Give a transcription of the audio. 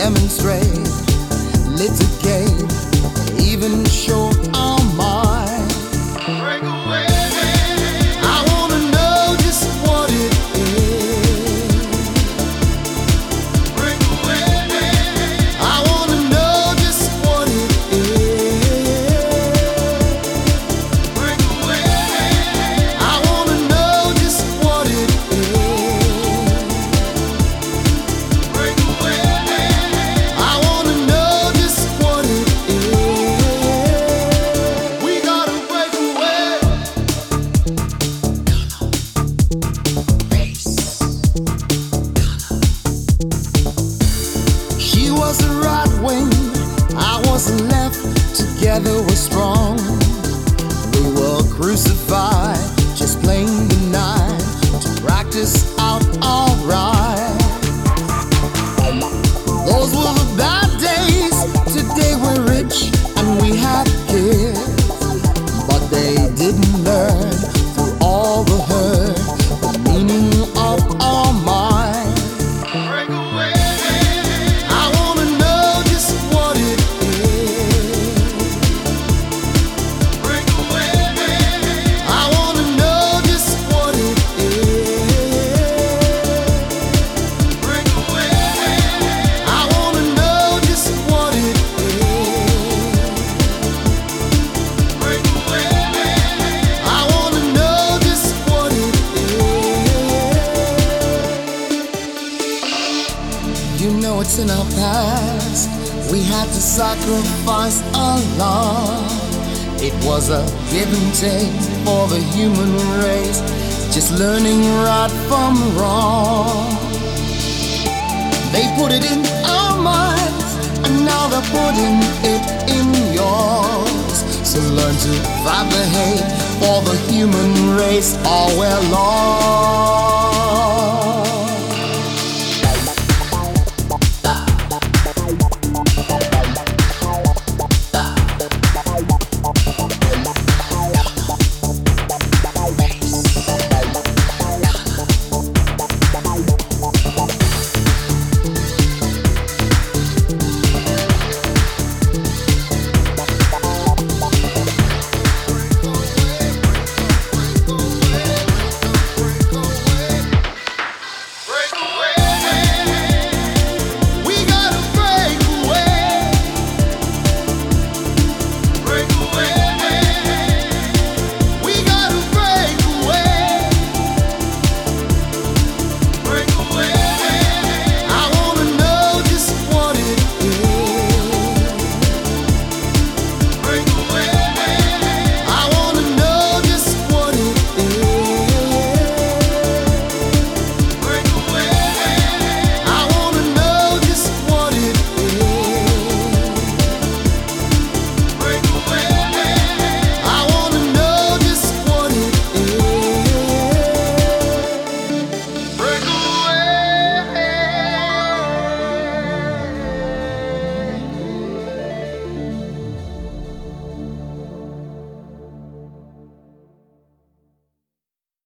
demonstrate, litigate, even show our mind. Break away. I wanna know just what it is. Break away. I wanna know just what it is. Break away. I wanna know just what it is. Break away. I wanna know just what it is. We gotta break away. She was the right wing, I was the left. Together we're strong. We were crucified, just playing the night to practice out alright. Those were the bad days. Today we're rich and we have kids, but they didn't learn through all the hurt the meaning of our mind. Break away. I wanna know just what it is. Break away. I wanna know just what it is. Break away. I wanna know just what it is. Break away. I wanna know just what it is. You know it's in our past. We had to sacrifice a lot. It was a give and take for the human race, just learning right from wrong. They put it in our minds, and now they're putting it in yours. So learn to fight the hate for the human race, or we're lost.